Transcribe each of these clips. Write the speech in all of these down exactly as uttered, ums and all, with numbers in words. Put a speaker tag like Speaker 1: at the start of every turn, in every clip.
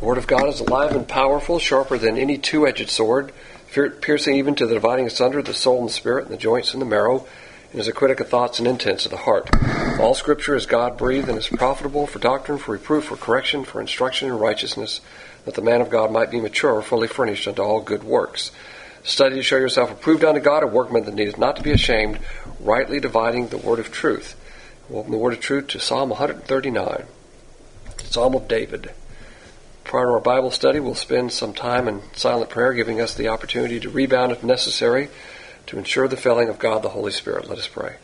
Speaker 1: The Word of God is alive and powerful, sharper than any two-edged sword, piercing even to the dividing asunder the soul and the spirit and the joints and the marrow, and is a critic of thoughts and intents of the heart. All Scripture is God-breathed and is profitable for doctrine, for reproof, for correction, for instruction in righteousness, that the man of God might be mature, fully furnished unto all good works. Study to show yourself approved unto God, a workman that needeth not to be ashamed, rightly dividing the word of truth. We'll open the word of truth to Psalm one thirty-nine, Psalm of David. Prior to our Bible study, we'll spend some time in silent prayer, giving us the opportunity to rebound if necessary, to ensure the filling of God the Holy Spirit. Let us pray.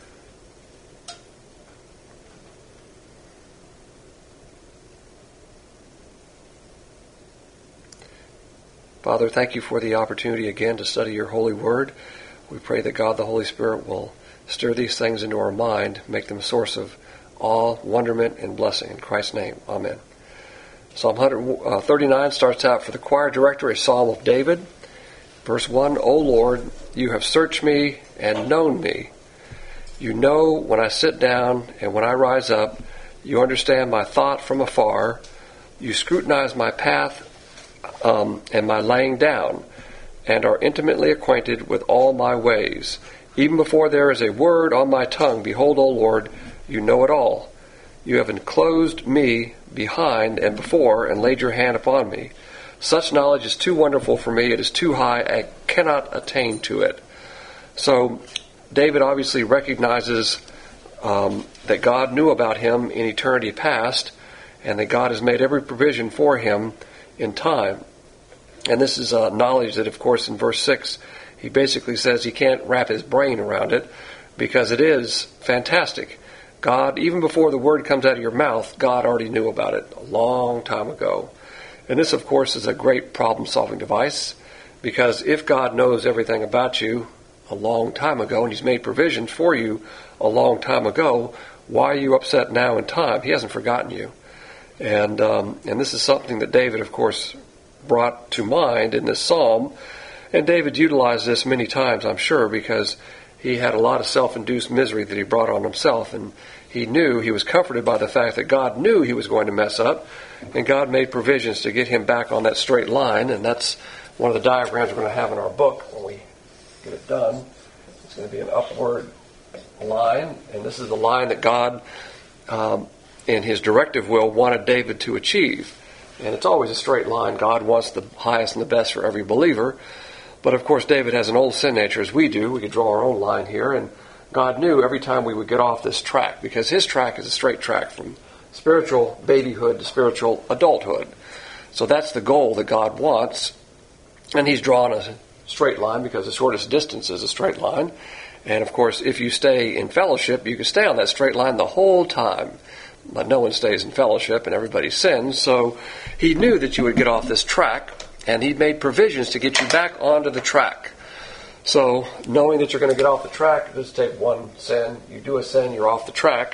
Speaker 1: Father, thank you for the opportunity again to study your holy word. We pray that God the Holy Spirit will stir these things into our mind, make them a source of awe, wonderment, and blessing. In Christ's name, amen. Psalm one thirty-nine starts out for the choir director, a psalm of David. Verse one, O Lord, you have searched me and known me. You know when I sit down and when I rise up. You understand my thought from afar. You scrutinize my path um, and my laying down, and are intimately acquainted with all my ways. Even before there is a word on my tongue, behold, O Lord, you know it all. You have enclosed me behind and before, and laid your hand upon me. Such knowledge is too wonderful for me. It is too high. I cannot attain to it. So David obviously recognizes um, that God knew about him in eternity past, and that God has made every provision for him in time. And this is uh, knowledge that, of course, in verse six, he basically says he can't wrap his brain around it, because it is fantastic. God, even before the word comes out of your mouth, God already knew about it a long time ago. And this, of course, is a great problem-solving device, because if God knows everything about you a long time ago, and he's made provisions for you a long time ago, why are you upset now in time? He hasn't forgotten you. And um, and this is something that David, of course, brought to mind in this psalm. And David utilized this many times, I'm sure, because he had a lot of self-induced misery that he brought on himself, and he knew, he was comforted by the fact that God knew he was going to mess up, and God made provisions to get him back on that straight line. And that's one of the diagrams we're going to have in our book when we get it done. It's going to be an upward line, and this is the line that God, um, in his directive will, wanted David to achieve. And it's always a straight line. God wants the highest and the best for every believer. But of course, David has an old sin nature, as we do. We could draw our own line here, and God knew every time we would get off this track, because his track is a straight track from spiritual babyhood to spiritual adulthood. So that's the goal that God wants, and he's drawn a straight line because the shortest distance is a straight line. And of course, if you stay in fellowship, you can stay on that straight line the whole time. But no one stays in fellowship, and everybody sins. So he knew that you would get off this track, and he'd made provisions to get you back onto the track. So, knowing that you're going to get off the track, just take one sin, you do a sin, you're off the track.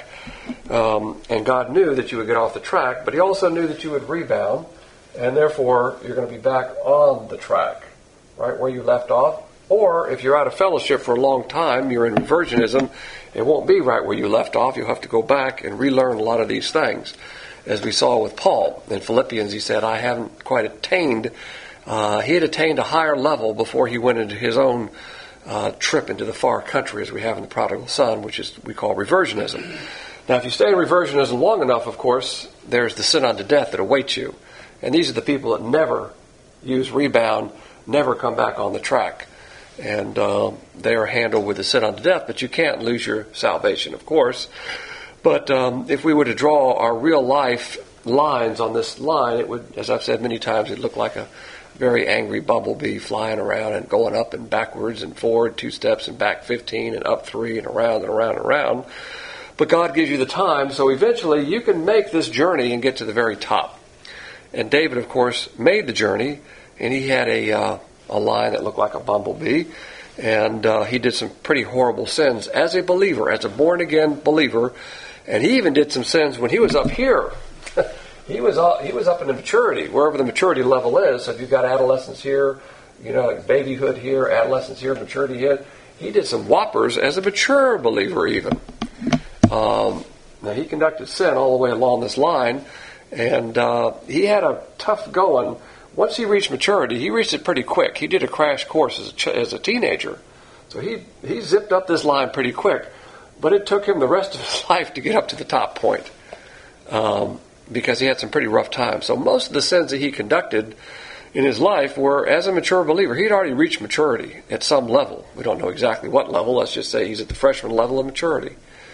Speaker 1: Um, and God knew that you would get off the track, but he also knew that you would rebound, and therefore you're going to be back on the track, right where you left off. Or, if you're out of fellowship for a long time, you're in reversionism, it won't be right where you left off. You'll have to go back and relearn a lot of these things. As we saw with Paul in Philippians, he said, I haven't quite attained, uh, he had attained a higher level before he went into his own uh, trip into the far country, as we have in the prodigal son, which is we call reversionism. Now, if you stay in reversionism long enough, of course, there's the sin unto death that awaits you. And these are the people that never use rebound, never come back on the track. And uh, they are handled with the sin unto death, but you can't lose your salvation, of course. But um, if we were to draw our real life lines on this line, it would, as I've said many times, it look like a very angry bumblebee flying around and going up and backwards and forward two steps and back fifteen and up three and around and around and around. But God gives you the time, so eventually you can make this journey and get to the very top. And David, of course, made the journey, and he had a uh, a line that looked like a bumblebee, and uh, he did some pretty horrible sins as a believer, as a born-again believer, and he even did some sins when he was up here. he was uh, he was up in the maturity, wherever the maturity level is. So if you've got adolescence here, you know, babyhood here, adolescence here, maturity here, he did some whoppers as a mature believer even. Um, now, he conducted sin all the way along this line, And uh, he had a tough going. Once he reached maturity, he reached it pretty quick. He did a crash course as a, ch- as a teenager. So he, he zipped up this line pretty quick. But it took him the rest of his life to get up to the top point. Um, because he had some pretty rough times. So most of the sins that he conducted in his life were, as a mature believer, he'd already reached maturity at some level. We don't know exactly what level. Let's just say he's at the freshman level of maturity.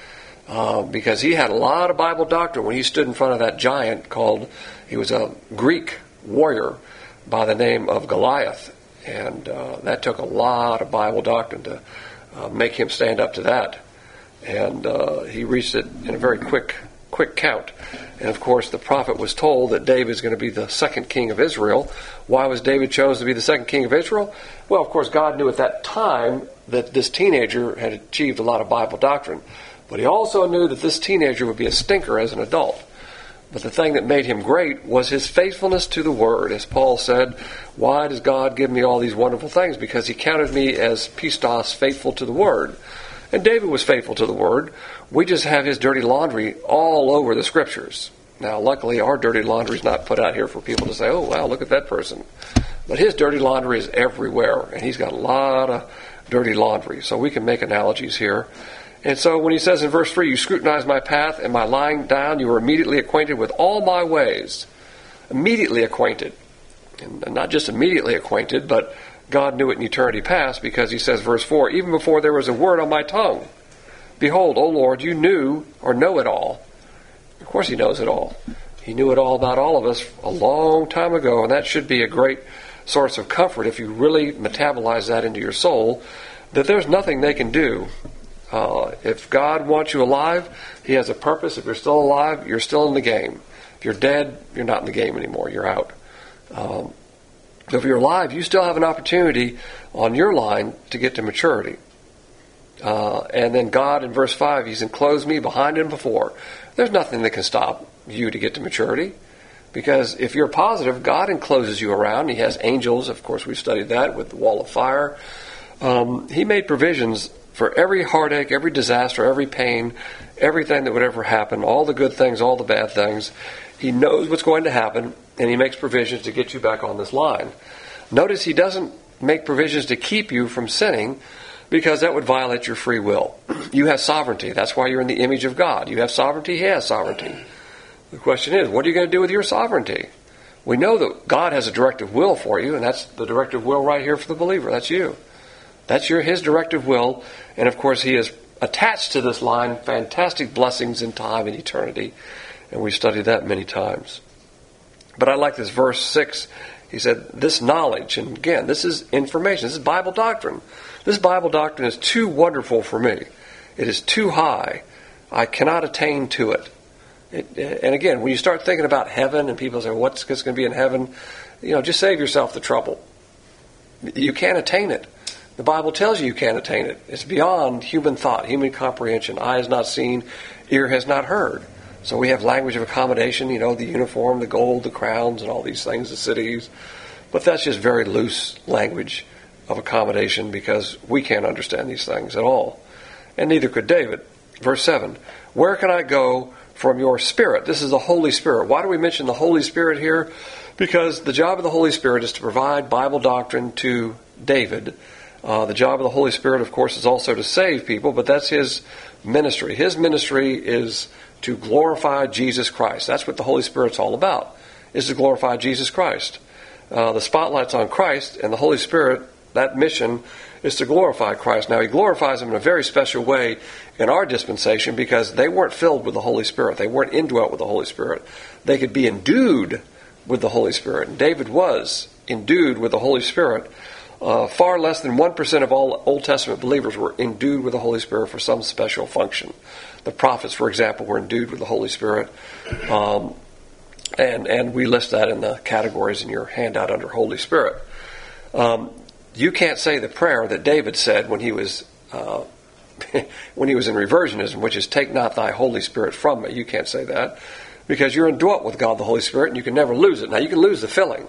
Speaker 1: Uh, because he had a lot of Bible doctrine when he stood in front of that giant called, he was a Greek warrior by the name of Goliath. And uh, that took a lot of Bible doctrine to uh, make him stand up to that. And uh, he reached it in a very quick quick count. And of course the prophet was told that David is going to be the second king of Israel. Why was David chosen to be the second king of Israel? Well, of course God knew at that time that this teenager had achieved a lot of Bible doctrine. But he also knew that this teenager would be a stinker as an adult. But the thing that made him great was his faithfulness to the Word. As Paul said, why does God give me all these wonderful things? Because he counted me as pistos, faithful to the Word. And David was faithful to the Word. We just have his dirty laundry all over the Scriptures. Now, luckily, our dirty laundry is not put out here for people to say, oh, wow, look at that person. But his dirty laundry is everywhere, and he's got a lot of dirty laundry. So we can make analogies here. And so when he says in verse three, you scrutinize my path and my lying down, you are immediately acquainted with all my ways. Immediately acquainted. And not just immediately acquainted, but God knew it in eternity past, because he says, verse four, even before there was a word on my tongue, behold, O Lord, you knew or know it all. Of course he knows it all. He knew it all about all of us a long time ago, and that should be a great source of comfort if you really metabolize that into your soul, that there's nothing they can do. Uh, if God wants you alive, he has a purpose. If you're still alive, you're still in the game. If you're dead, you're not in the game anymore. You're out. Um, so if you're alive, you still have an opportunity on your line to get to maturity. Uh, and then God, in verse five, he's enclosed me behind and before. There's nothing that can stop you to get to maturity. Because if you're positive, God encloses you around. He has angels. Of course, we've studied that with the wall of fire. Um, he made provisions for every heartache, every disaster, every pain, everything that would ever happen, all the good things, all the bad things. He knows what's going to happen, and he makes provisions to get you back on this line. Notice he doesn't make provisions to keep you from sinning, because that would violate your free will. You have sovereignty. That's why you're in the image of God. You have sovereignty. He has sovereignty. The question is, what are you going to do with your sovereignty? We know that God has a directive will for you, and that's the directive will right here for the believer. That's you. That's your his directive will. And of course, he has attached to this line fantastic blessings in time and eternity. And we've studied that many times. But I like this verse six. He said, this knowledge, and again, this is information. This is Bible doctrine. This Bible doctrine is too wonderful for me. It is too high. I cannot attain to it. It, and again, when you start thinking about heaven and people say, what's going to be in heaven? You know, just save yourself the trouble. You can't attain it. The Bible tells you you can't attain it. It's beyond human thought, human comprehension. Eye has not seen, ear has not heard. So we have language of accommodation, you know, the uniform, the gold, the crowns, and all these things, the cities. But that's just very loose language of accommodation, because we can't understand these things at all. And neither could David. Verse seven, where can I go from your Spirit? This is the Holy Spirit. Why do we mention the Holy Spirit here? Because the job of the Holy Spirit is to provide Bible doctrine to David. Uh, the job of the Holy Spirit, of course, is also to save people, but that's his ministry. His ministry is to glorify Jesus Christ. That's what the Holy Spirit's all about, is to glorify Jesus Christ. Uh, the spotlight's on Christ, and the Holy Spirit, that mission is to glorify Christ. Now, he glorifies him in a very special way in our dispensation, because they weren't filled with the Holy Spirit. They weren't indwelt with the Holy Spirit. They could be endued with the Holy Spirit. And David was endued with the Holy Spirit. Uh, far less than one percent of all Old Testament believers were endued with the Holy Spirit for some special function. The prophets, for example, were endued with the Holy Spirit. Um, and, and we list that in the categories in your handout under Holy Spirit. Um, you can't say the prayer that David said when he was uh, when he was in reversionism, which is, take not thy Holy Spirit from me. You can't say that, because you're indwelt with God the Holy Spirit, and you can never lose it. Now, you can lose the filling.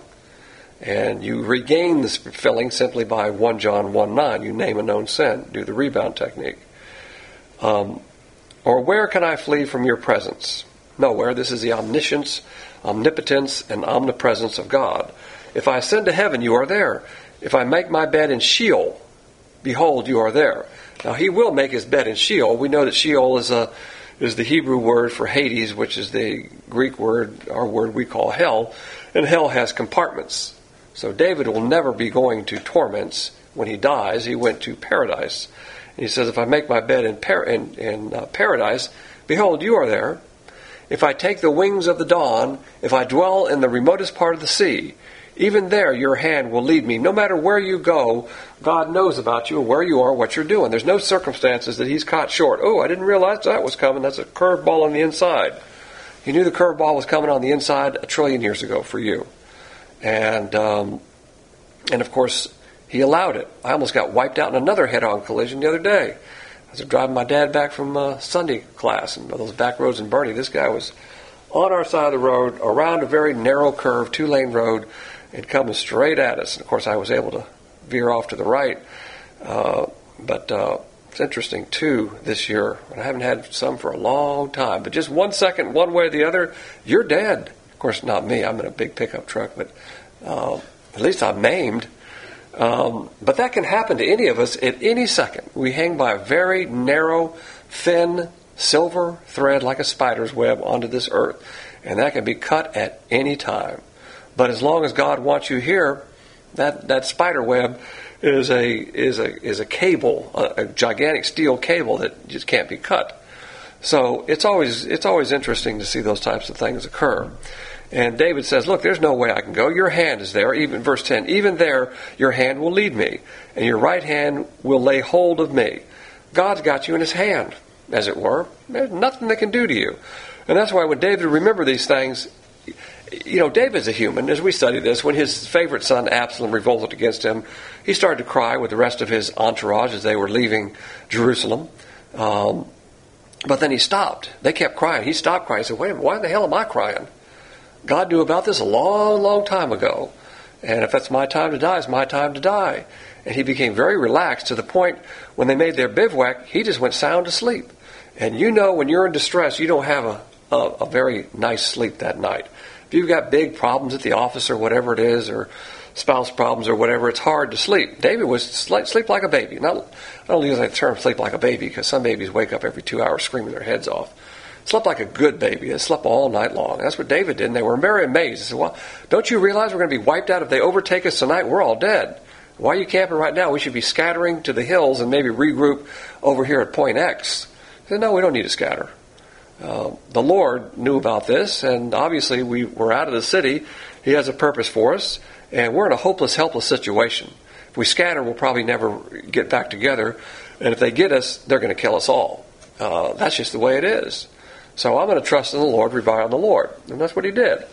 Speaker 1: And you regain this filling simply by First John one nine. You name a known sin. Do the rebound technique. Um, or where can I flee from your presence? Nowhere. This is the omniscience, omnipotence, and omnipresence of God. If I ascend to heaven, you are there. If I make my bed in Sheol, behold, you are there. Now, he will make his bed in Sheol. We know that Sheol is a is the Hebrew word for Hades, which is the Greek word, our word we call hell. And hell has compartments. So David will never be going to torments when he dies. He went to paradise. And he says, if I make my bed in, par- in, in uh, paradise, behold, you are there. If I take the wings of the dawn, if I dwell in the remotest part of the sea, even there your hand will lead me. No matter where you go, God knows about you and where you are, what you're doing. There's no circumstances that he's caught short. Oh, I didn't realize that was coming. That's a curveball on the inside. He knew the curveball was coming on the inside a trillion years ago for you. And, um, and of course, he allowed it. I almost got wiped out in another head-on collision the other day. I was driving my dad back from uh, Sunday class, and those back roads in Bernie, this guy was on our side of the road, around a very narrow curve, two-lane road, and coming straight at us. And of course, I was able to veer off to the right. Uh, but uh, it's interesting, too, this year. I haven't had some for a long time. But just one second, one way or the other, you're dead. Of course, not me. I'm in a big pickup truck, but uh, at least I'm maimed. Um, but that can happen to any of us at any second. We hang by a very narrow, thin, silver thread like a spider's web onto this earth. And that can be cut at any time. But as long as God wants you here, that, that spider web is a is a is a cable, a, a gigantic steel cable that just can't be cut. So it's always it's always interesting to see those types of things occur. And David says, look, there's no way I can go. Your hand is there. Even verse ten, even there your hand will lead me, and your right hand will lay hold of me. God's got you in his hand, as it were. There's nothing that can do to you. And that's why when David remembered these things, you know, David's a human. As we study this, when his favorite son Absalom revolted against him, he started to cry with the rest of his entourage as they were leaving Jerusalem. Um, but then he stopped. They kept crying. He stopped crying. He said, wait a minute, why the hell am I crying? God knew about this a long, long time ago. And if that's my time to die, it's my time to die. And he became very relaxed to the point when they made their bivouac, he just went sound asleep. And you know when you're in distress, you don't have a, a, a very nice sleep that night. If you've got big problems at the office or whatever it is, or spouse problems or whatever, it's hard to sleep. David was sleep like a baby. Not, I don't use that term sleep like a baby because some babies wake up every two hours screaming their heads off. Slept like a good baby. They slept all night long. That's what David did, and they were very amazed. They said, well, don't you realize we're going to be wiped out if they overtake us tonight? We're all dead. Why are you camping right now? We should be scattering to the hills and maybe regroup over here at Point X. He said, no, we don't need to scatter. Uh, the Lord knew about this, and obviously we were out of the city. He has a purpose for us, and we're in a hopeless, helpless situation. If we scatter, we'll probably never get back together, and if they get us, they're going to kill us all. Uh, that's just the way it is. So I'm going to trust in the Lord, rely on the Lord, and that's what he did.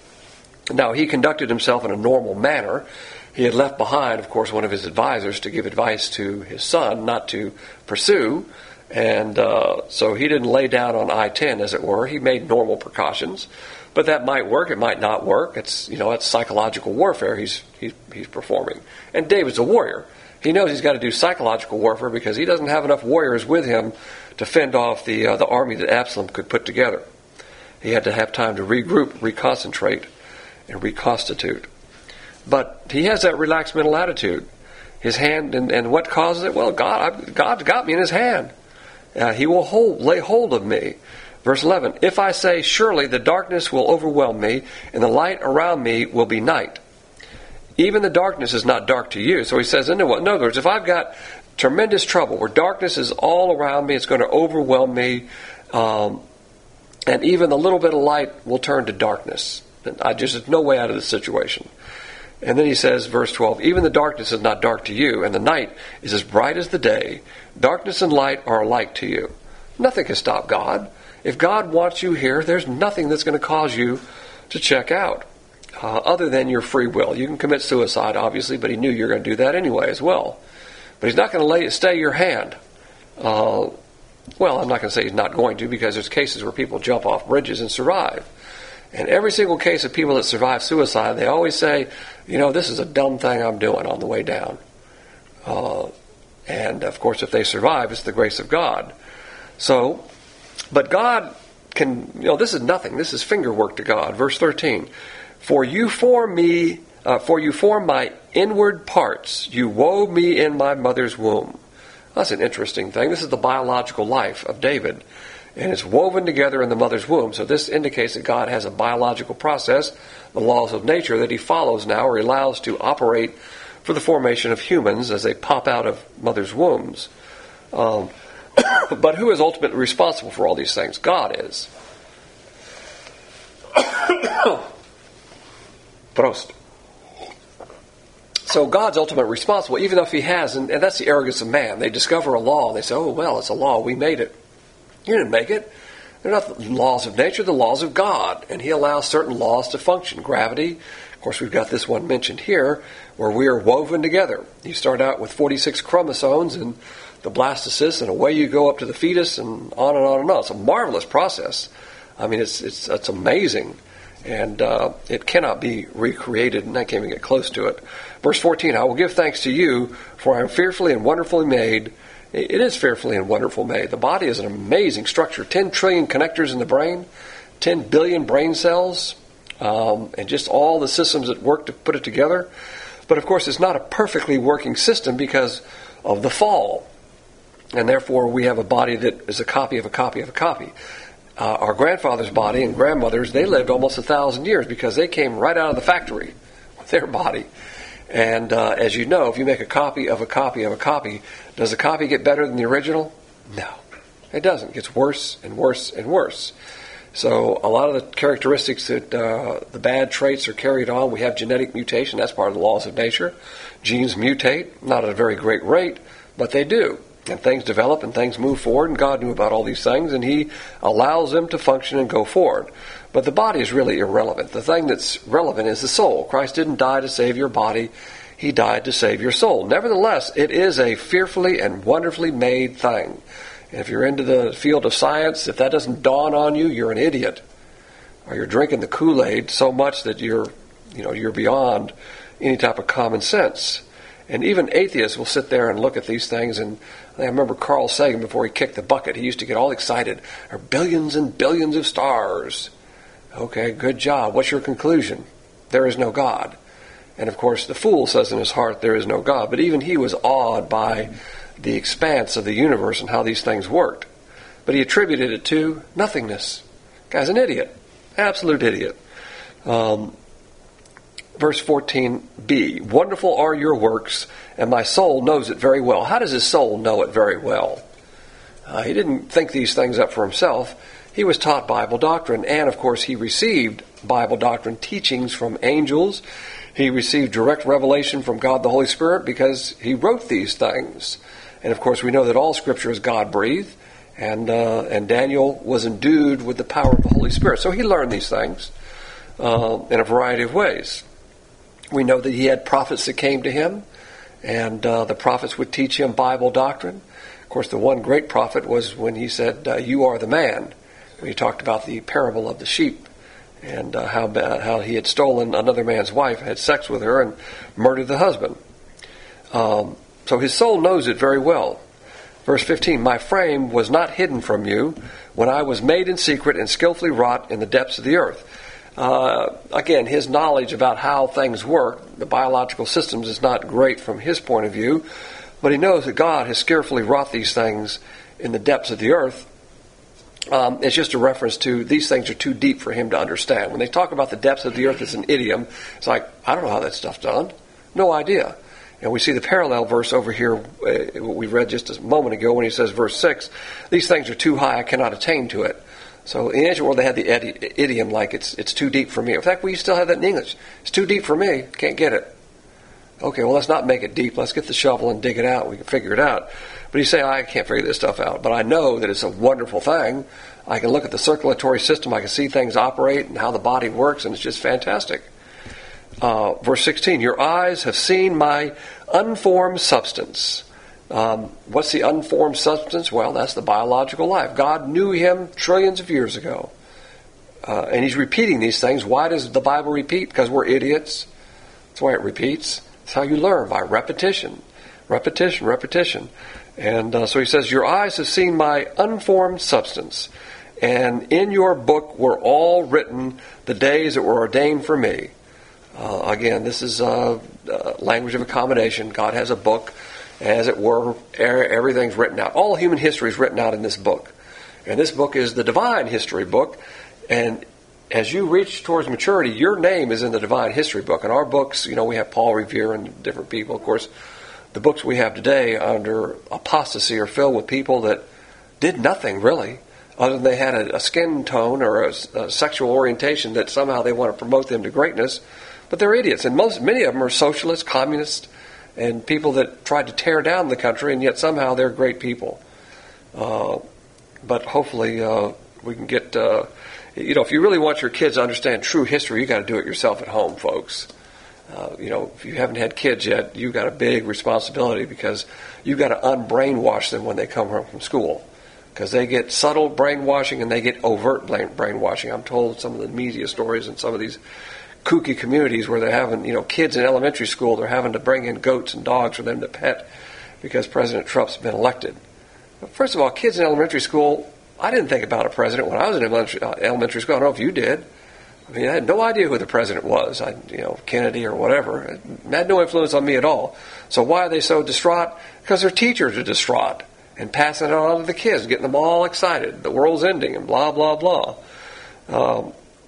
Speaker 1: Now, he conducted himself in a normal manner. He had left behind, of course, one of his advisors to give advice to his son not to pursue. And uh, so he didn't lay down on I ten, as it were. He made normal precautions. But that might work. It might not work. It's, you know, it's psychological warfare he's, he's, he's performing. And David's a warrior. He knows he's got to do psychological warfare because he doesn't have enough warriors with him to fend off the, uh, the army that Absalom could put together. He had to have time to regroup, reconcentrate, and reconstitute. But he has that relaxed mental attitude. His hand, and, and what causes it? Well, God, God's got me in his hand. Uh, he will hold, lay hold of me. Verse eleven, if I say, surely the darkness will overwhelm me, and the light around me will be night. Even the darkness is not dark to you. So he says, in other words, if I've got tremendous trouble, where darkness is all around me, it's going to overwhelm me, um, and even the little bit of light will turn to darkness. I just, there's no way out of this situation. And then he says, verse twelve, even the darkness is not dark to you, and the night is as bright as the day. Darkness and light are alike to you. Nothing can stop God. If God wants you here, there's nothing that's going to cause you to check out, uh, other than your free will. You can commit suicide, obviously, but he knew you were going to do that anyway as well. But he's not going to lay, stay your hand. Uh, well, I'm not going to say he's not going to, because there's cases where people jump off bridges and survive. And every single case of people that survive suicide, they always say, you know, this is a dumb thing I'm doing on the way down. Uh, and, of course, if they survive, it's the grace of God. So, but God can, you know, this is nothing. This is finger work to God. Verse thirteen, for you form me, uh, for you form my inward parts. You wove me in my mother's womb. That's an interesting thing. This is the biological life of David. And it's woven together in the mother's womb. So this indicates that God has a biological process, the laws of nature, that he follows now, or he allows to operate for the formation of humans as they pop out of mothers' wombs. Um, but who is ultimately responsible for all these things? God is. Prost. So God's ultimately responsible, even if he has, and, and that's the arrogance of man. They discover a law, and they say, oh, well, it's a law, we made it. You didn't make it. They're not the laws of nature, the laws of God. And he allows certain laws to function. Gravity, of course, we've got this one mentioned here, where we are woven together. You start out with forty-six chromosomes and the blastocyst, and away you go up to the fetus, and on and on and on. It's a marvelous process. I mean, it's it's it's amazing. And uh, it cannot be recreated, and I can't even get close to it. Verse fourteen, I will give thanks to you, for I am fearfully and wonderfully made. It is fearfully and wonderfully made. The body is an amazing structure. Ten trillion connectors in the brain, ten billion brain cells, um, and just all the systems that work to put it together. But of course, it's not a perfectly working system because of the fall. And therefore, we have a body that is a copy of a copy of a copy. Uh, our grandfather's body and grandmother's, they lived almost a thousand years because they came right out of the factory with their body. And uh, as you know, if you make a copy of a copy of a copy, does the copy get better than the original? No, it doesn't. It gets worse and worse and worse. So a lot of the characteristics that uh, the bad traits are carried on, we have genetic mutation. That's part of the laws of nature. Genes mutate, not at a very great rate, but they do. And things develop and things move forward, and God knew about all these things, and he allows them to function and go forward. But the body is really irrelevant. The thing that's relevant is the soul. Christ didn't die to save your body. He died to save your soul. Nevertheless, it is a fearfully and wonderfully made thing. And if you're into the field of science, if that doesn't dawn on you, you're an idiot. Or you're drinking the Kool-Aid so much that you're, you know, you're beyond any type of common sense. And even atheists will sit there and look at these things. And I remember Carl Sagan, before he kicked the bucket, he used to get all excited. There are billions and billions of stars. Okay, good job. What's your conclusion? There is no God. And of course, the fool says in his heart, there is no God. But even he was awed by the expanse of the universe and how these things worked. But he attributed it to nothingness. Guy's an idiot. Absolute idiot. Um, verse fourteen b, wonderful are your works, and my soul knows it very well. How does his soul know it very well? Uh, he didn't think these things up for himself. He was taught Bible doctrine, and of course he received Bible doctrine teachings from angels. He received direct revelation from God the Holy Spirit because he wrote these things. And of course we know that all Scripture is God-breathed, and uh, and Daniel was endued with the power of the Holy Spirit. So he learned these things uh, in a variety of ways. We know that he had prophets that came to him, and uh, the prophets would teach him Bible doctrine. Of course, the one great prophet was when he said, uh, you are the man. When he talked about the parable of the sheep and uh, how how he had stolen another man's wife, had sex with her, and murdered the husband. Um, so his soul knows it very well. Verse fifteen, my frame was not hidden from you when I was made in secret and skillfully wrought in the depths of the earth. Uh, again, his knowledge about how things work, the biological systems, is not great from his point of view, but he knows that God has skillfully wrought these things in the depths of the earth. Um, it's just a reference to these things are too deep for him to understand. When they talk about the depths of the earth as an idiom, it's like, I don't know how that stuff's done. No idea. And we see the parallel verse over here, uh, what we read just a moment ago when he says, verse six, these things are too high, I cannot attain to it. So in the ancient world, they had the idiom like, it's it's too deep for me. In fact, we still have that in English. It's too deep for me, can't get it. Okay, well, let's not make it deep. Let's get the shovel and dig it out. We can figure it out. But you say, I can't figure this stuff out. But I know that it's a wonderful thing. I can look at the circulatory system. I can see things operate and how the body works, and it's just fantastic. Uh, verse sixteen, your eyes have seen my unformed substance. Um, what's the unformed substance? Well, that's the biological life. God knew him trillions of years ago. Uh, and he's repeating these things. Why does the Bible repeat? Because we're idiots. That's why it repeats. That's how you learn, by repetition. Repetition, repetition. And uh, so he says, your eyes have seen my unformed substance. and in your book were all written the days that were ordained for me. Uh, again, this is uh, uh, language of accommodation. God has a book, as it were, everything's written out. All human history is written out in this book. And this book is the divine history book. And as you reach towards maturity, your name is in the divine history book. And our books, you know, we have Paul Revere and different people. Of course, the books we have today under apostasy are filled with people that did nothing, really, other than they had a, a skin tone or a, a sexual orientation that somehow they want to promote them to greatness. But they're idiots. And most, many of them are socialists, communists, and people that tried to tear down the country, and yet somehow they're great people. Uh, but hopefully uh, we can get, uh, you know, if you really want your kids to understand true history, you got to do it yourself at home, folks. Uh, you know, if you haven't had kids yet, you've got a big responsibility because you've got to unbrainwash them when they come home from school. Because they get subtle brainwashing and they get overt brainwashing. I'm told some of the media stories and some of these kooky communities where they're having, you know, kids in elementary school, they're having to bring in goats and dogs for them to pet because President Trump's been elected. First of all, kids in elementary school, I didn't think about a president when I was in elementary, uh, elementary school. I don't know if you did. I mean, I had no idea who the president was. I, you know, Kennedy or whatever. It had no influence on me at all. So why are they so distraught? Because their teachers are distraught and passing it on to the kids, getting them all excited. The world's ending and blah, blah, blah. Um,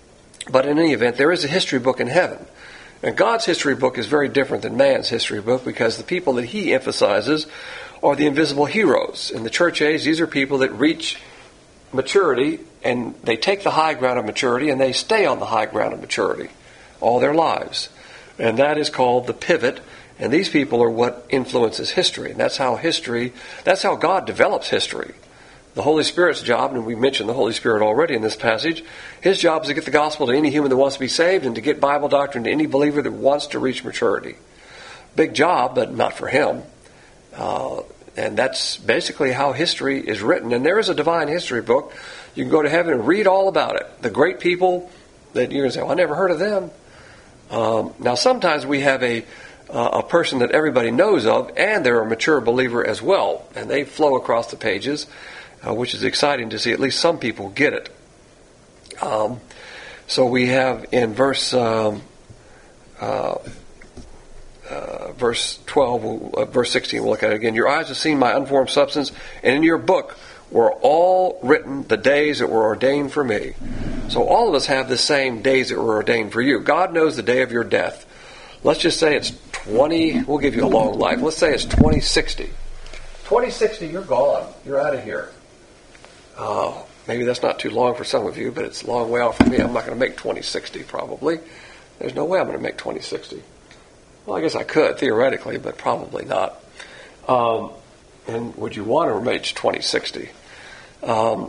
Speaker 1: but in any event, there is a history book in heaven. And God's history book is very different than man's history book because the people that he emphasizes are the invisible heroes. In the church age, these are people that reach maturity and they take the high ground of maturity and they stay on the high ground of maturity all their lives. And that is called the pivot. And these people are what influences history. And that's how history, that's how God develops history. The Holy Spirit's job, and we mentioned the Holy Spirit already in this passage, his job is to get the gospel to any human that wants to be saved and to get Bible doctrine to any believer that wants to reach maturity. Big job, but not for him. Uh, and that's basically how history is written. And there is a divine history book. You can go to heaven and read all about it. The great people that you're going to say, well, I never heard of them. Um, now, sometimes we have a uh, a person that everybody knows of, and they're a mature believer as well. And they flow across the pages, uh, which is exciting to see. At least some people get it. Um, so we have in verse... Um, uh, Uh, verse twelve, uh, verse sixteen, we'll look at it again. Your eyes have seen my unformed substance, and in your book were all written the days that were ordained for me. So all of us have the same days that were ordained for you. God knows the day of your death. Let's just say it's twenty, we'll give you a long life. Let's say it's twenty sixty. twenty sixty, you're gone. You're out of here. Uh, maybe that's not too long for some of you, but it's a long way out for me. I'm not going to make twenty sixty probably. There's no way I'm going to make twenty sixty. Well, I guess I could, theoretically, but probably not. Um, and would you want to reach twenty sixty? Um,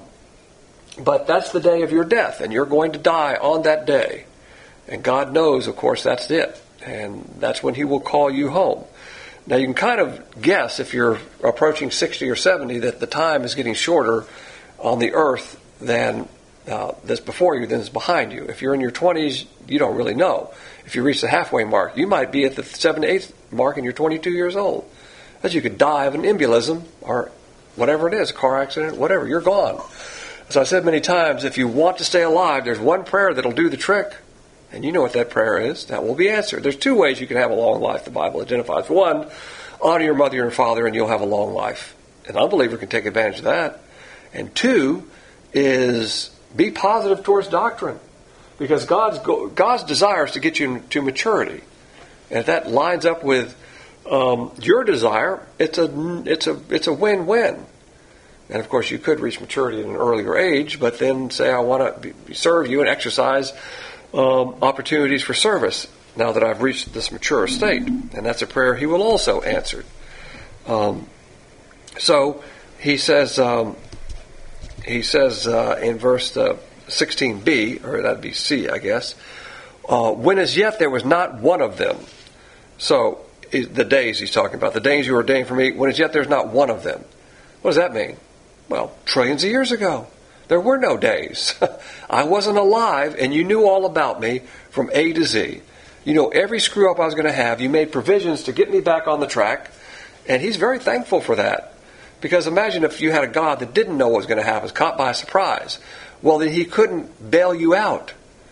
Speaker 1: but that's the day of your death, and you're going to die on that day. And God knows, of course, that's it. And that's when he will call you home. Now, you can kind of guess, if you're approaching sixty or seventy, that the time is getting shorter on the earth than uh, that's before you than is behind you. If you're in your twenties, you don't really know. If you reach the halfway mark, you might be at the seven to eighth mark and you're twenty-two years old. As you could die of an embolism or whatever it is, a car accident, whatever, you're gone. As I said many times, if you want to stay alive, there's one prayer that'll do the trick. And you know what that prayer is. That will be answered. There's two ways you can have a long life, the Bible identifies. One, honor your mother and father and you'll have a long life. An unbeliever can take advantage of that. And two is be positive towards doctrine. Because God's God's desire is to get you to maturity, and if that lines up with um, your desire, it's a it's a it's a win-win. And of course, you could reach maturity at an earlier age, but then say, "I want to be, serve you and exercise um, opportunities for service." Now that I've reached this mature state, and that's a prayer He will also answer. Um, so He says um, He says uh, in verse. Uh, sixteen b, or that'd be C, I guess. Uh, when as yet there was not one of them. So, the days he's talking about, the days you ordained for me, when as yet there's not one of them. What does that mean? Well, trillions of years ago. There were no days. I wasn't alive, and you knew all about me from A to Z. You know every screw up I was going to have. You made provisions to get me back on the track, and he's very thankful for that. Because imagine if you had a God that didn't know what was going to happen, was caught by surprise. well, then he couldn't bail you out.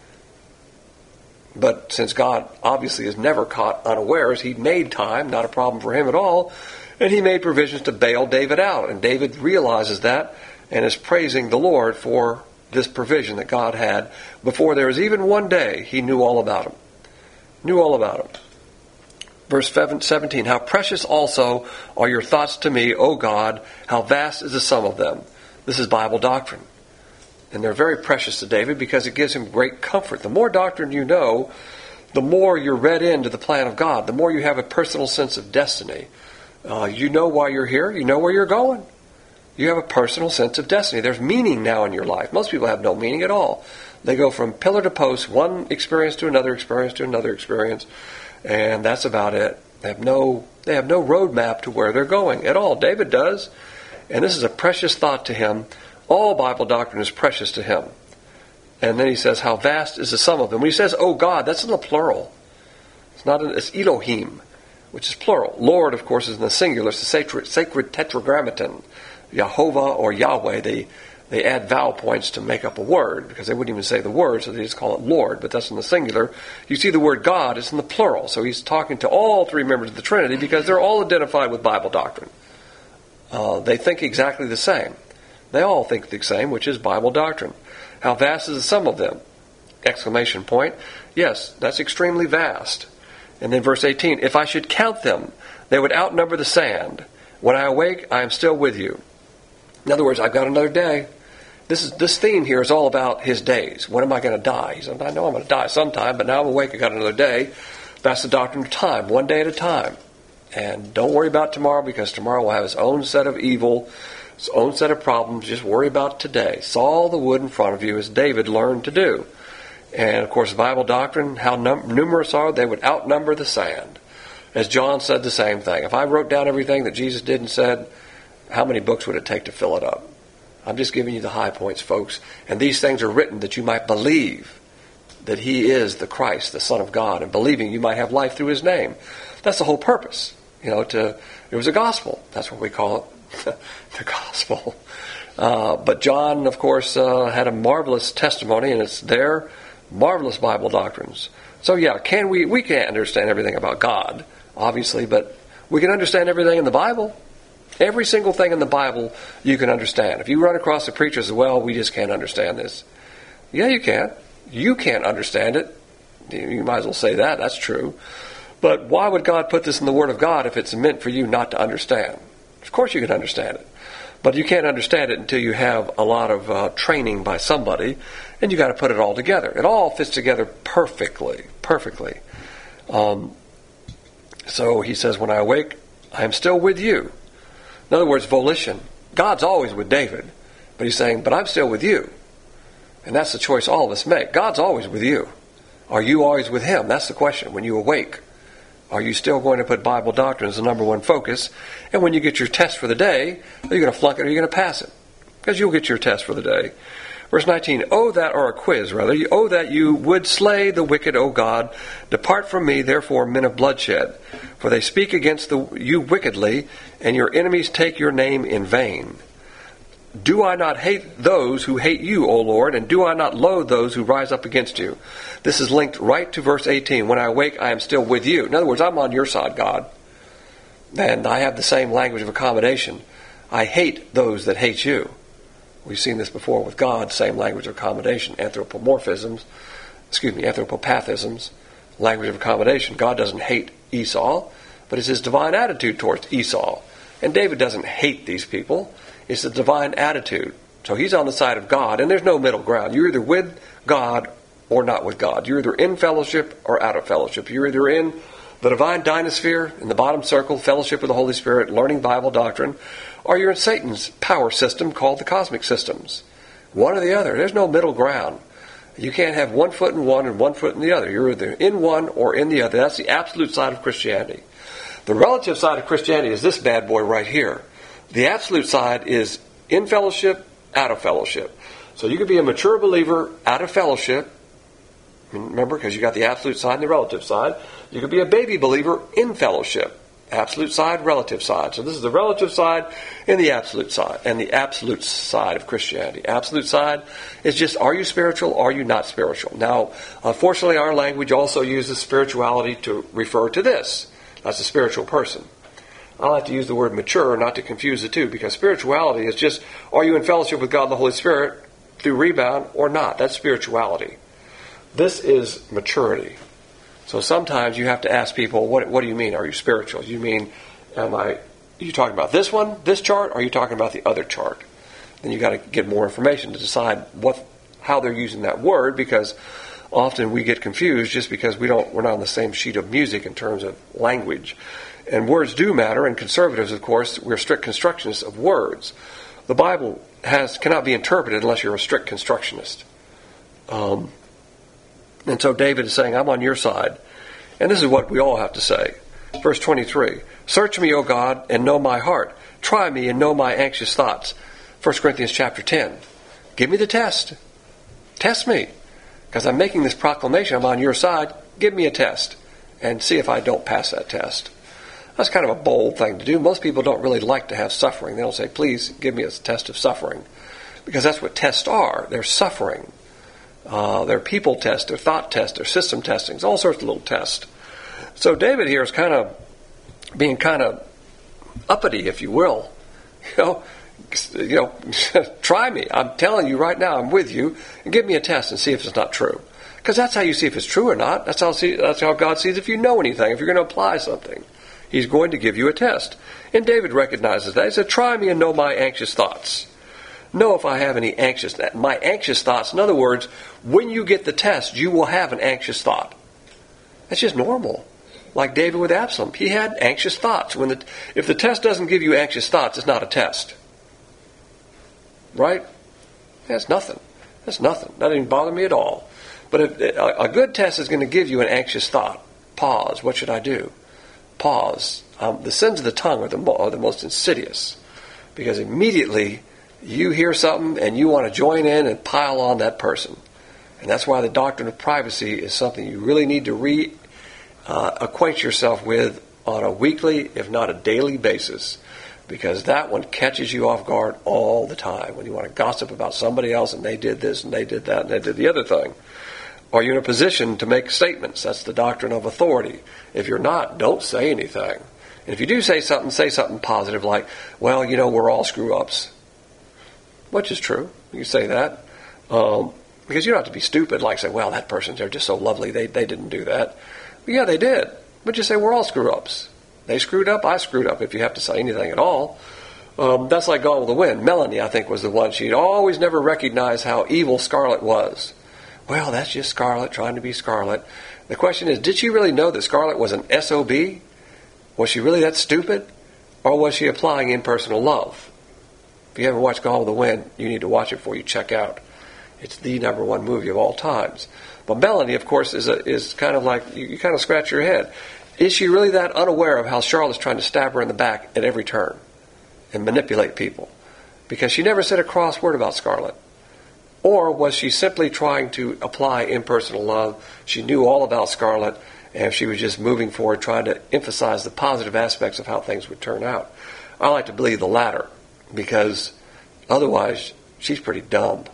Speaker 1: But since God obviously is never caught unawares, he made time, not a problem for him at all, and he made provisions to bail David out. And David realizes that and is praising the Lord for this provision that God had. Before there was even one day, he knew all about him. Knew all about him. Verse seventeen, how precious also are your thoughts to me, O God, how vast is the sum of them. This is Bible doctrine. And they're very precious to David because it gives him great comfort. The more doctrine you know, the more you're read into the plan of God, the more you have a personal sense of destiny. Uh, you know why you're here. You know where you're going. You have a personal sense of destiny. There's meaning now in your life. Most people have no meaning at all. They go from pillar to post, one experience to another experience to another experience, and that's about it. They have no, they have no roadmap to where they're going at all. David does, and this is a precious thought to him. All Bible doctrine is precious to him. And then he says, how vast is the sum of them. When he says, oh God, that's in the plural. It's not, in, it's Elohim, which is plural. Lord, of course, is in the singular. It's the sacred, sacred tetragrammaton. Yahovah or Yahweh, they, they add vowel points to make up a word, because they wouldn't even say the word, so they just call it Lord, but that's in the singular. You see the word God is in the plural, so he's talking to all three members of the Trinity, because they're all identified with Bible doctrine. Uh, they think exactly the same. They all think the same, which is Bible doctrine. How vast is the sum of them? Exclamation point. Yes, that's extremely vast. And then verse eighteen, if I should count them, they would outnumber the sand. When I awake, I am still with you. In other words, I've got another day. This is this theme here is all about his days. When am I going to die? He said, I know I'm going to die sometime, but now I'm awake, I've got another day. That's the doctrine of time, one day at a time. And don't worry about tomorrow, because tomorrow will have its own set of evil, its own set of problems. Just worry about today. Saw the wood in front of you, as David learned to do. And, of course, Bible doctrine, how num- numerous are they would outnumber the sand. As John said the same thing. If I wrote down everything that Jesus did and said, how many books would it take to fill it up? I'm just giving you the high points, folks. And these things are written that you might believe that he is the Christ, the Son of God, and believing you might have life through his name. That's the whole purpose. You know, to it was a gospel. That's what we call it, the gospel. Uh, but John, of course, uh, had a marvelous testimony, and it's their marvelous Bible doctrines. So yeah, can we? We can't understand everything about God, obviously, but we can understand everything in the Bible. Every single thing in the Bible you can understand. If you run across a preacher as well, we just can't understand this. Yeah, you can. You can't understand it. You might as well say that. That's true. But why would God put this in the Word of God if it's meant for you not to understand? Of course you can understand it. But you can't understand it until you have a lot of uh, training by somebody, and you got to put it all together. It all fits together perfectly, perfectly. Um, so he says, when I awake, I am still with you. In other words, volition. God's always with David, but he's saying, but I'm still with you. And that's the choice all of us make. God's always with you. Are you always with him? That's the question. When you awake, are you still going to put Bible doctrine as the number one focus? And when you get your test for the day, are you going to flunk it or are you going to pass it? Because you'll get your test for the day. Verse nineteen, oh that, or a quiz rather, oh that you would slay the wicked, O God. Depart from me, therefore, men of bloodshed. For they speak against the, you wickedly, and your enemies take your name in vain. Do I not hate those who hate you, O Lord, and do I not loathe those who rise up against you? This is linked right to verse eighteen. When I awake, I am still with you. In other words, I'm on your side, God. And I have the same language of accommodation. I hate those that hate you. We've seen this before with God, same language of accommodation, anthropomorphisms, excuse me, anthropopathisms, language of accommodation. God doesn't hate Esau, but it's his divine attitude towards Esau. And David doesn't hate these people. It's the divine attitude. So he's on the side of God, and there's no middle ground. You're either with God or not with God. You're either in fellowship or out of fellowship. You're either in the divine dynasphere, in the bottom circle, fellowship with the Holy Spirit, learning Bible doctrine, or you're in Satan's power system called the cosmic systems. One or the other. There's no middle ground. You can't have one foot in one and one foot in the other. You're either in one or in the other. That's the absolute side of Christianity. The relative side of Christianity is this bad boy right here. The absolute side is in fellowship, out of fellowship. So you could be a mature believer out of fellowship. Remember, because you got the absolute side and the relative side. You could be a baby believer in fellowship. absolute side, relative side. So this is the relative side and the absolute side, and the absolute side of Christianity. Absolute side is just, are you spiritual, or are you not spiritual? Now, unfortunately, our language also uses spirituality to refer to this. That's a spiritual person. I like to use the word mature, not to confuse the two, because spirituality is just, are you in fellowship with God and the Holy Spirit through rebound or not? That's spirituality. This is maturity. So sometimes you have to ask people, what, what do you mean, are you spiritual? You mean, am I, are you talking about this one, this chart, or are you talking about the other chart? Then you got to get more information to decide what, how they're using that word, because often we get confused just because we don't, we're not on the same sheet of music in terms of language. And words do matter, and conservatives, of course, we're strict constructionists of words. The Bible has cannot be interpreted unless you're a strict constructionist. Um, and so David is saying, I'm on your side. And this is what we all have to say. Verse twenty-three, search me, O God, and know my heart. Try me and know my anxious thoughts. First Corinthians chapter ten. Give me the test. Test me. Because I'm making this proclamation, I'm on your side. Give me a test. And see if I don't pass that test. That's kind of a bold thing to do. Most people don't really like to have suffering. They don't say, please give me a test of suffering. Because that's what tests are. They're suffering. Uh, they're people tests, they're thought tests, they're system testings, all sorts of little tests. So David here is kind of being kind of uppity, if you will. You know, you know, try me. I'm telling you right now, I'm with you, and give me a test and see if it's not true. Because that's how you see if it's true or not. That's how see, that's how God sees if you know anything, if you're going to apply something. He's going to give you a test. And David recognizes that. He said, try me and know my anxious thoughts. Know if I have any anxious, my anxious thoughts. In other words, when you get the test, you will have an anxious thought. That's just normal. Like David with Absalom. He had anxious thoughts. When the, if the test doesn't give you anxious thoughts, it's not a test. Right? That's nothing. That's nothing. That didn't bother me at all. But if, a, a good test is going to give you an anxious thought. Pause. What should I do? Pause. Um, the sins of the tongue are the, mo- are the most insidious, because immediately you hear something and you want to join in and pile on that person. And that's why the doctrine of privacy is something you really need to re uh, acquaint yourself with on a weekly, if not a daily basis, because that one catches you off guard all the time when you want to gossip about somebody else and they did this and they did that and they did the other thing. Are you in a position to make statements? That's the doctrine of authority. If you're not, don't say anything. And if you do say something, say something positive like, well, you know, we're all screw-ups. Which is true. You can say that. Um, because you don't have to be stupid, like say, well, that person, they're just so lovely, they, they didn't do that. But yeah, they did. But just say, we're all screw-ups. They screwed up, I screwed up, if you have to say anything at all. Um, that's like Gone with the Wind. Melanie, I think, was the one. She'd always never recognized how evil Scarlet was. Well, that's just Scarlet trying to be Scarlet. The question is, did she really know that Scarlet was an S O B? Was she really that stupid? Or was she applying impersonal love? If you haven't watched Gone with the Wind, you need to watch it before you check out. It's the number one movie of all times. But Melanie, of course, is a, is kind of like, you, you kind of scratch your head. Is she really that unaware of how Charlotte's trying to stab her in the back at every turn and manipulate people? Because she never said a cross word about Scarlet. Or was she simply trying to apply impersonal love? She knew all about Scarlet, and she was just moving forward, trying to emphasize the positive aspects of how things would turn out. I like to believe the latter, because otherwise she's pretty dumb.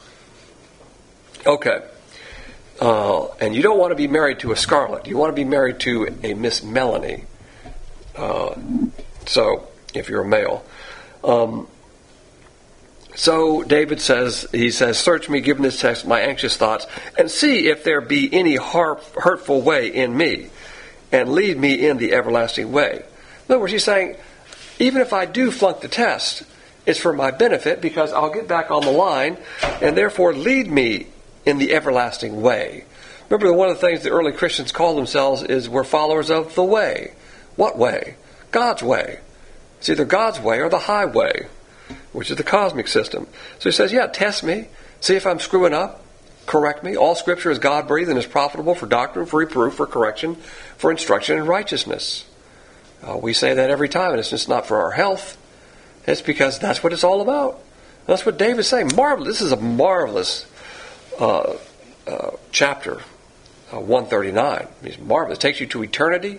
Speaker 1: Okay. Uh, and you don't want to be married to a Scarlet. You want to be married to a Miss Melanie. Uh, so, if you're a male. Um, so, David says, he says, search me, given this text, my anxious thoughts, and see if there be any har- hurtful way in me, and lead me in the everlasting way. In other words, he's saying, even if I do flunk the test, it's for my benefit, because I'll get back on the line, and therefore lead me in the everlasting way. Remember, one of the things the early Christians called themselves is we're followers of the way. What way? God's way. It's either God's way or the highway, which is the cosmic system. So he says, yeah, test me. See if I'm screwing up. Correct me. All Scripture is God-breathed and is profitable for doctrine, for reproof, for correction, for instruction in righteousness. Uh, we say that every time, and it's just not for our health. It's because that's what it's all about. That's what David's saying. Marvelous. This is a marvelous uh, uh, chapter, uh, one thirty-nine. It's marvelous. It takes you to eternity.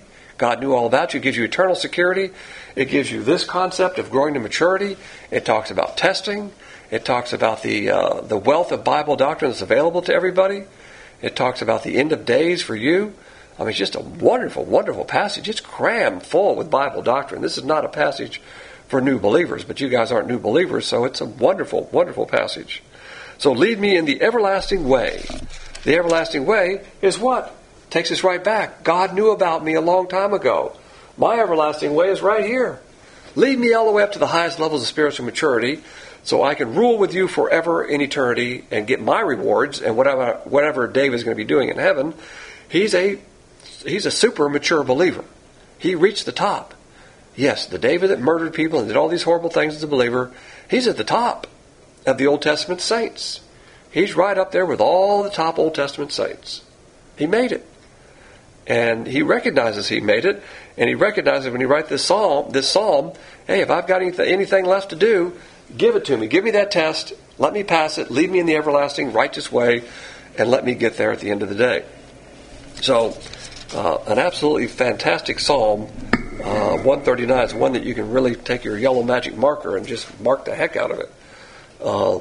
Speaker 1: God knew all about you. It gives you eternal security. It gives you this concept of growing to maturity. It talks about testing. It talks about the uh, the wealth of Bible doctrine that's available to everybody. It talks about the end of days for you. I mean, it's just a wonderful, wonderful passage. It's crammed full with Bible doctrine. This is not a passage for new believers, but you guys aren't new believers, so it's a wonderful, wonderful passage. So lead me in the everlasting way. The everlasting way is what? Takes us right back. God knew about me a long time ago. My everlasting way is right here. Lead me all the way up to the highest levels of spiritual maturity so I can rule with you forever in eternity and get my rewards and whatever whatever David's going to be doing in heaven. He's a he's a super mature believer. He reached the top. Yes, the David that murdered people and did all these horrible things as a believer, he's at the top of the Old Testament saints. He's right up there with all the top Old Testament saints. He made it. And he recognizes he made it, and he recognizes when he writes this psalm, this psalm, hey, if I've got anything, anything left to do, give it to me. Give me that test. Let me pass it. Lead me in the everlasting, righteous way, and let me get there at the end of the day. So, uh, an absolutely fantastic psalm. Uh, one thirty-nine is one that you can really take your yellow magic marker and just mark the heck out of it. Uh,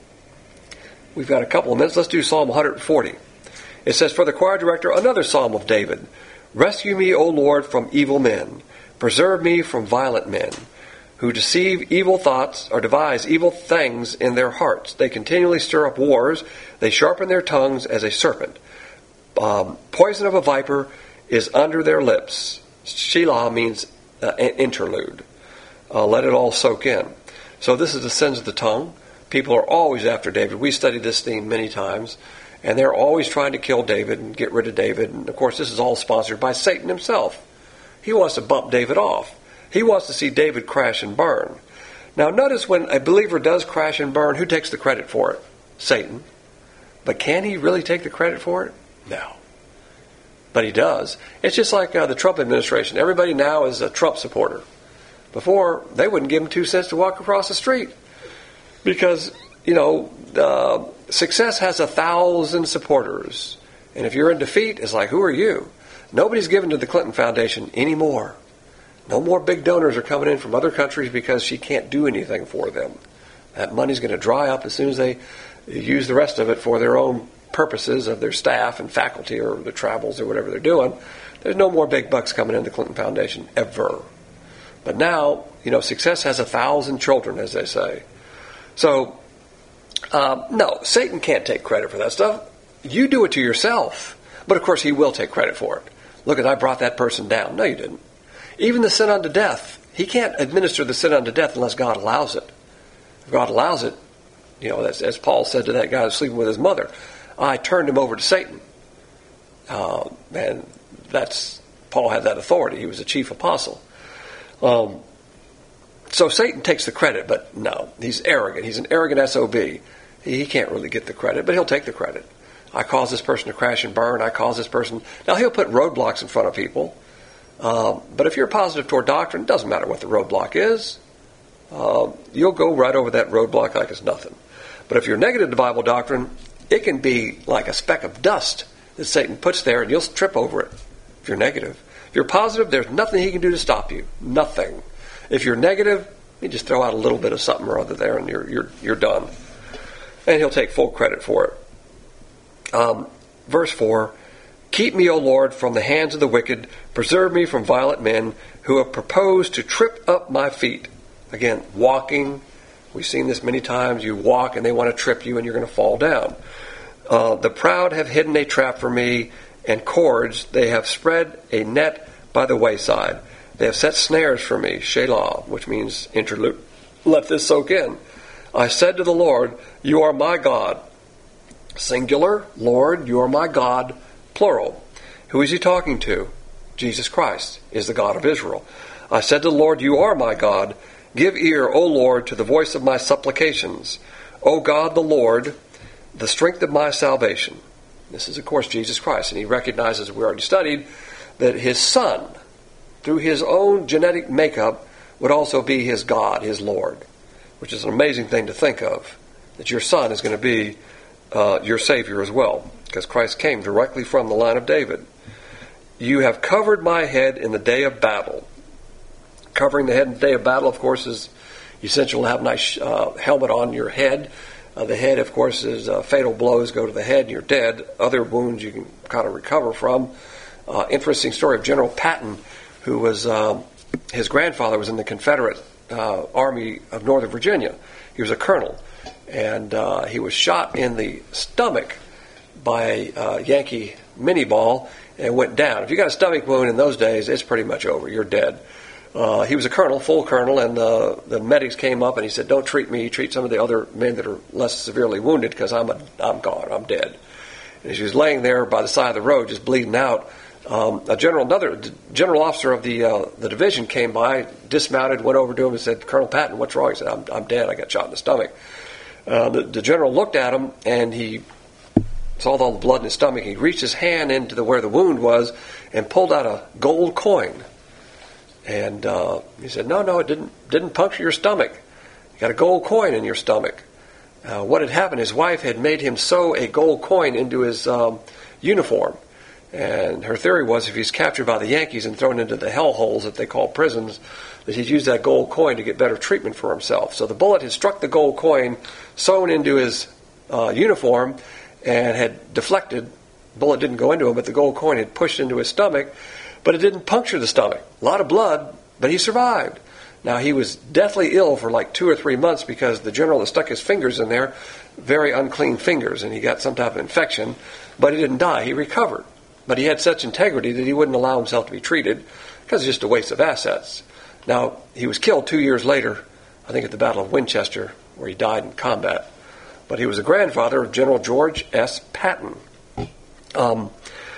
Speaker 1: we've got a couple of minutes. Let's do Psalm one forty. It says, for the choir director, another psalm of David. Rescue me, O Lord, from evil men. Preserve me from violent men, who deceive evil thoughts or devise evil things in their hearts. They continually stir up wars. They sharpen their tongues as a serpent. Um, poison of a viper is under their lips. Shelah means uh, interlude. Uh, let it all soak in. So this is the sins of the tongue. People are always after David. We studied this theme many times. And they're always trying to kill David and get rid of David. And, of course, this is all sponsored by Satan himself. He wants to bump David off. He wants to see David crash and burn. Now, notice when a believer does crash and burn, who takes the credit for it? Satan. But can he really take the credit for it? No. But he does. It's just like uh, the Trump administration. Everybody now is a Trump supporter. Before, they wouldn't give him two cents to walk across the street. Because, you know, uh, success has a thousand supporters. And if you're in defeat, it's like, who are you? Nobody's given to the Clinton Foundation anymore. No more big donors are coming in from other countries because she can't do anything for them. That money's going to dry up as soon as they use the rest of it for their own purposes of their staff and faculty or their travels or whatever they're doing. There's no more big bucks coming into the Clinton Foundation ever. But now, you know, success has a thousand children, as they say. So, Um, no, Satan can't take credit for that stuff. You do it to yourself. But of course he will take credit for it. Look, at I brought that person down. No, you didn't. Even the sin unto death, he can't administer the sin unto death unless God allows it. If God allows it, you know, as, as Paul said to that guy who's sleeping with his mother, I turned him over to Satan. Uh, and that's, Paul had that authority. He was a chief apostle. Um, So Satan takes the credit, but no, he's arrogant. He's an arrogant S O B. He can't really get the credit, but he'll take the credit. I caused this person to crash and burn. I caused this person. Now, he'll put roadblocks in front of people. Um, but if you're positive toward doctrine, it doesn't matter what the roadblock is. Uh, you'll go right over that roadblock like it's nothing. But if you're negative to Bible doctrine, it can be like a speck of dust that Satan puts there, and you'll trip over it if you're negative. If you're positive, there's nothing he can do to stop you. Nothing. If you're negative, you just throw out a little bit of something or other there, and you're you're you're done. And he'll take full credit for it. Um, verse four: keep me, O Lord, from the hands of the wicked. Preserve me from violent men who have proposed to trip up my feet. Again, walking. We've seen this many times. You walk, and they want to trip you, and you're going to fall down. Uh, the proud have hidden a trap for me, and cords. They have spread a net by the wayside. They have set snares for me, Shelah, which means interlude. Let this soak in. I said to the Lord, you are my God. Singular, Lord, you are my God. Plural. Who is he talking to? Jesus Christ is the God of Israel. I said to the Lord, you are my God. Give ear, O Lord, to the voice of my supplications. O God, the Lord, the strength of my salvation. This is, of course, Jesus Christ. And he recognizes, we already studied, that his Son, through his own genetic makeup, would also be his God, his Lord, which is an amazing thing to think of, that your Son is going to be uh, your Savior as well, because Christ came directly from the line of David. You have covered my head in the day of battle. Covering the head in the day of battle, of course, is essential to have a nice uh, helmet on your head. Uh, the head, of course, is uh, fatal blows go to the head and you're dead. Other wounds you can kind of recover from. Uh, interesting story of General Patton, who was, um, his grandfather was in the Confederate uh, Army of Northern Virginia. He was a colonel. And uh, he was shot in the stomach by a uh, Yankee mini ball and went down. If you got a stomach wound in those days, it's pretty much over. You're dead. Uh, he was a colonel, full colonel, and uh, the medics came up and he said, "Don't treat me. Treat some of the other men that are less severely wounded because I'm a, I'm gone. I'm dead." And as he was laying there by the side of the road, just bleeding out, um, a general, another general officer of the uh, the division came by, dismounted, went over to him and said, "Colonel Patton, what's wrong?" He said, "I'm, I'm dead. I got shot in the stomach." Uh, the, the general looked at him and he saw all the blood in his stomach. He reached his hand into the, where the wound was and pulled out a gold coin. And uh, he said, no, no, it didn't didn't puncture your stomach. You got a gold coin in your stomach. Uh, what had happened, his wife had made him sew a gold coin into his um, uniform. And her theory was if he's captured by the Yankees and thrown into the hell holes that they call prisons, that he'd use that gold coin to get better treatment for himself. So the bullet had struck the gold coin, sewn into his uh, uniform, and had deflected. The bullet didn't go into him, but the gold coin had pushed into his stomach. But it didn't puncture the stomach. A lot of blood, but he survived. Now, he was deathly ill for like two or three months because the general that stuck his fingers in there, very unclean fingers, and he got some type of infection, but he didn't die. He recovered. But he had such integrity that he wouldn't allow himself to be treated because it's just a waste of assets. Now, he was killed two years later, I think at the Battle of Winchester, where he died in combat. But he was the grandfather of General George S. Patton. Um,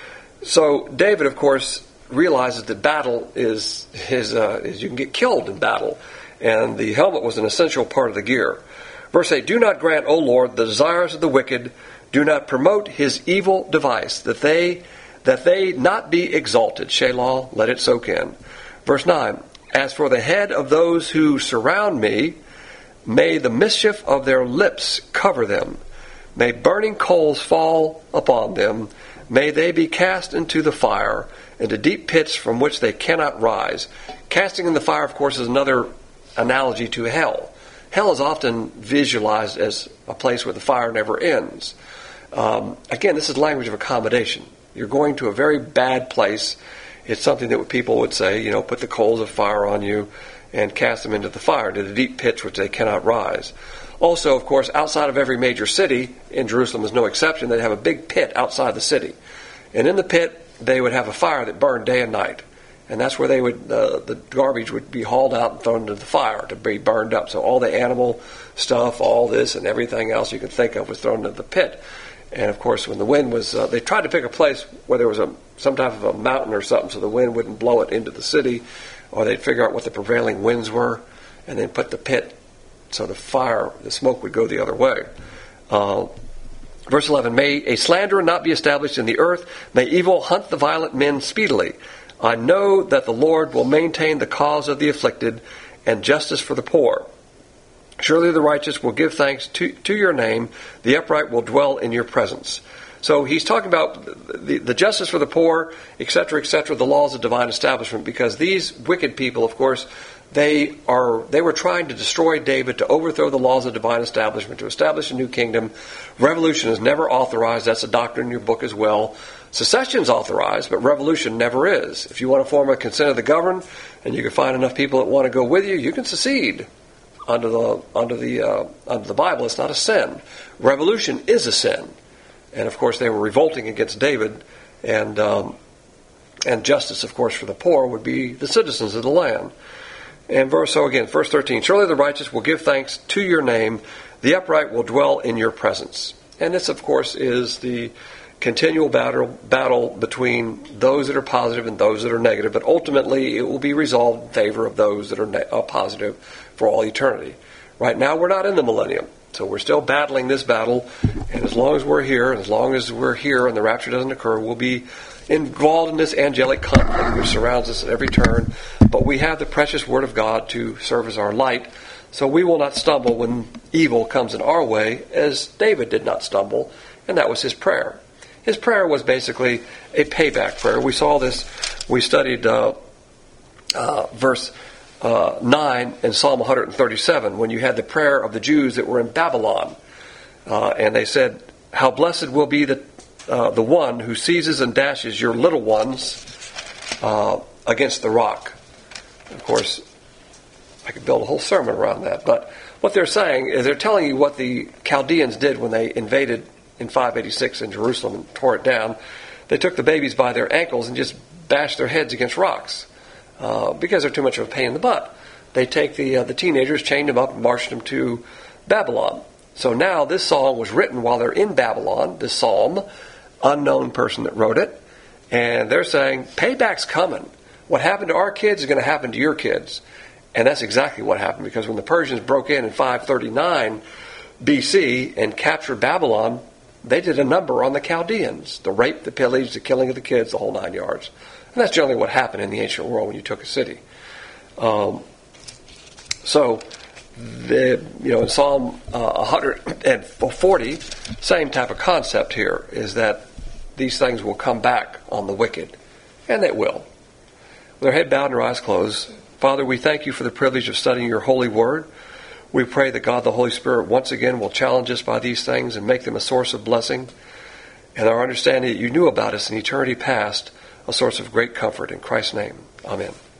Speaker 1: so David, of course, realizes that battle is, is, uh, is you can get killed in battle, and the helmet was an essential part of the gear. Verse eight, do not grant, O Lord, the desires of the wicked. Do not promote his evil device, that they that they not be exalted. Shelah, let it soak in. Verse nine, as for the head of those who surround me, may the mischief of their lips cover them. May burning coals fall upon them. May they be cast into the fire, into deep pits from which they cannot rise. Casting in the fire, of course, is another analogy to hell. Hell is often visualized as a place where the fire never ends. Um, again, this is language of accommodation. You're going to a very bad place. It's something that people would say, you know, put the coals of fire on you and cast them into the fire, into the deep pits which they cannot rise. Also, of course, outside of every major city, in Jerusalem is no exception, they have a big pit outside the city. And in the pit, they would have a fire that burned day and night. And that's where they would, uh, the garbage would be hauled out and thrown into the fire to be burned up. So all the animal stuff, all this and everything else you could think of was thrown into the pit. And of course, when the wind was, uh, they tried to pick a place where there was a some type of a mountain or something so the wind wouldn't blow it into the city, or they'd figure out what the prevailing winds were and then put the pit so the fire, the smoke would go the other way. Uh, verse eleven, may a slanderer not be established in the earth, may evil hunt the violent men speedily. I know that the Lord will maintain the cause of the afflicted and justice for the poor. Surely the righteous will give thanks to, to your name. The upright will dwell in your presence. So he's talking about the, the justice for the poor, et cetera, et cetera, the laws of divine establishment, because these wicked people, of course, they are they were trying to destroy David, to overthrow the laws of divine establishment, to establish a new kingdom. Revolution is never authorized. That's a doctrine in your book as well. Secession is authorized, but revolution never is. If you want to form a consent of the governed, and you can find enough people that want to go with you, you can secede. Under the under the uh, under the Bible, it's not a sin. Revolution is a sin, and of course they were revolting against David, and um, and justice, of course, for the poor would be the citizens of the land. And verse so again, verse thirteen: surely the righteous will give thanks to your name; the upright will dwell in your presence. And this, of course, is the continual battle battle between those that are positive and those that are negative. But ultimately, it will be resolved in favor of those that are ne- uh, positive for all eternity. Right now, we're not in the millennium, so we're still battling this battle. And as long as we're here, and as long as we're here, and the rapture doesn't occur, we'll be involved in this angelic conflict which surrounds us at every turn. But we have the precious Word of God to serve as our light, so we will not stumble when evil comes in our way, as David did not stumble, and that was his prayer. His prayer was basically a payback prayer. We saw this, we studied uh, uh, verse uh, nine in Psalm one thirty-seven, when you had the prayer of the Jews that were in Babylon. Uh, and they said, how blessed will be the, uh, the one who seizes and dashes your little ones uh, against the rock. Of course, I could build a whole sermon around that. But what they're saying is they're telling you what the Chaldeans did when they invaded in five eighty-six in Jerusalem and tore it down. They took the babies by their ankles and just bashed their heads against rocks uh, because they're too much of a pain in the butt. They take the uh, the teenagers, chained them up, and marched them to Babylon. So now this song was written while they're in Babylon, this psalm, unknown person that wrote it, and they're saying, payback's coming. What happened to our kids is going to happen to your kids. And that's exactly what happened, because when the Persians broke in in five thirty-nine B C and captured Babylon, they did a number on the Chaldeans. The rape, the pillage, the killing of the kids, the whole nine yards. And that's generally what happened in the ancient world when you took a city. Um, so, the, you know, in Psalm uh, one forty, same type of concept here, is that these things will come back on the wicked. And they will. With their head bowed and their eyes closed, Father, we thank you for the privilege of studying your holy word. We pray that God the Holy Spirit once again will challenge us by these things and make them a source of blessing, and our understanding that you knew about us in eternity past, a source of great comfort. In Christ's name, amen.